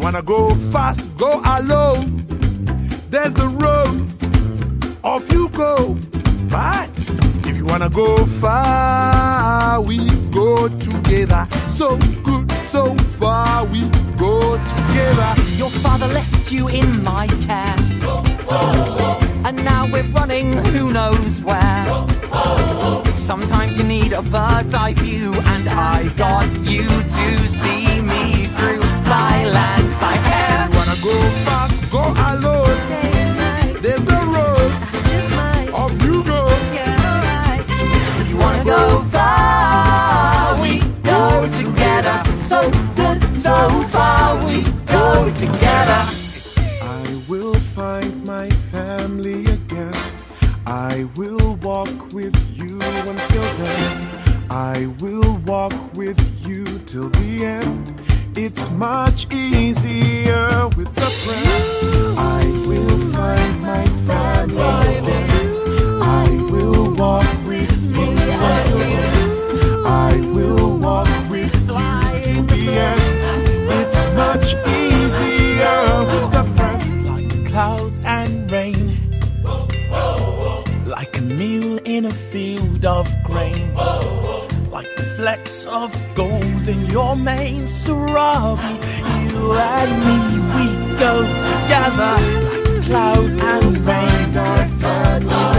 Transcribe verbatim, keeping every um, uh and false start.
wanna go fast, go alone. There's the road, off you go. But if you wanna go far, we go together. So good, so far, we go together. Your father left you in my care, and now we're running who knows where. Sometimes you need a bird's eye view, and I've got you to see me through by land, by air. You wanna go fast, go alone. There's the road, off you go. If you wanna go far, we go together. So good, so far, we go together. I will find my family again. I will walk with you until then. I will walk with you till the end. It's much easier with a friend. I will find my family again. I will walk with you until then. I will walk with you till the end. It's much easier with a friend. Like clouds and rain, like a meal in a field of grain, like the flecks of gold in your mane, Sarabi. You and me, we go together, like clouds and rain.